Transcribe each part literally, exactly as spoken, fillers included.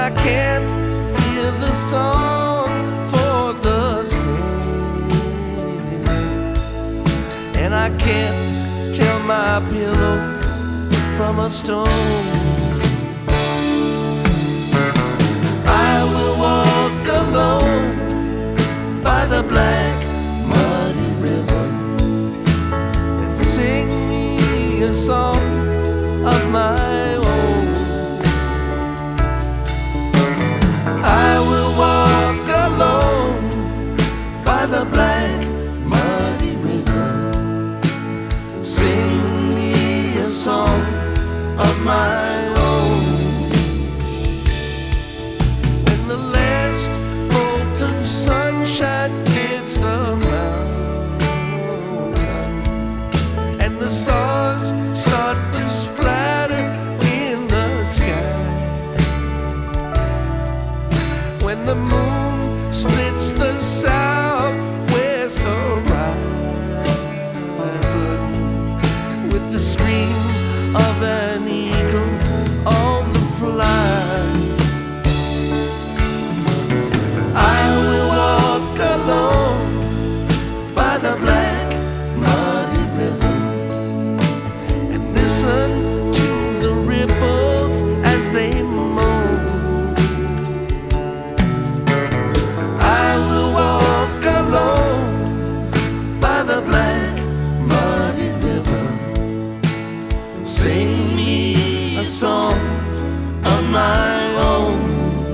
I can't hear the song for the same, and I can't tell my pillow from a stone. I will walk alone by the black muddy river and sing me a song of my own. I will walk alone by the black muddy river and sing me a song of my own. When the last bolt of sunshine hits the mountain and the stars start to splatter in the sky, when the moon splits the southwest horizon with the scream of an eagle on the fly, I will walk alone by the black muddy river and listen to the ripples as they moan. I will walk alone by the black muddy river and sing me a song of my own.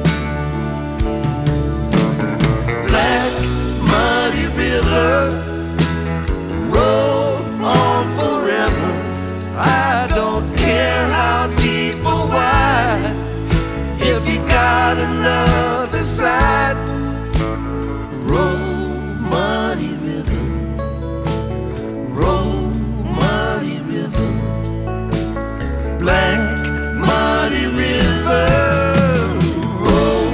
Black muddy river, roll on forever. I don't care how deep or wide, if you got another side. Roll, muddy river, roll, muddy river, black muddy river, roll.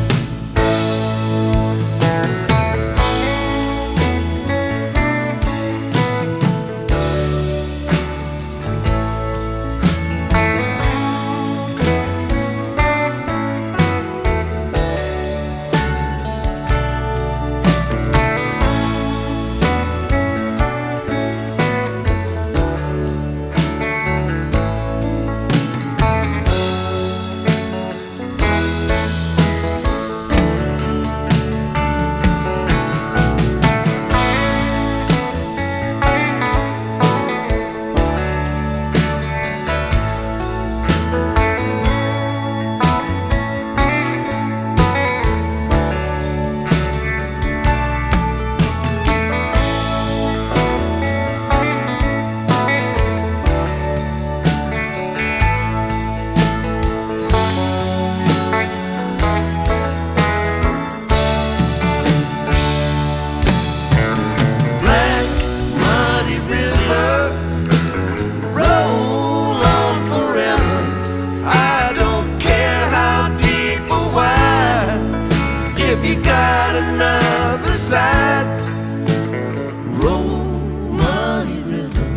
If you got another side, roll, muddy river,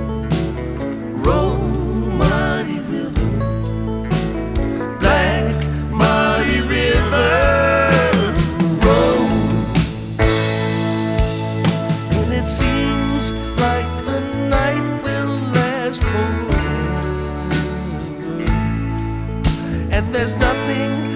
roll, muddy river, black muddy river, roll. And it seems like the night will last forever, and there's nothing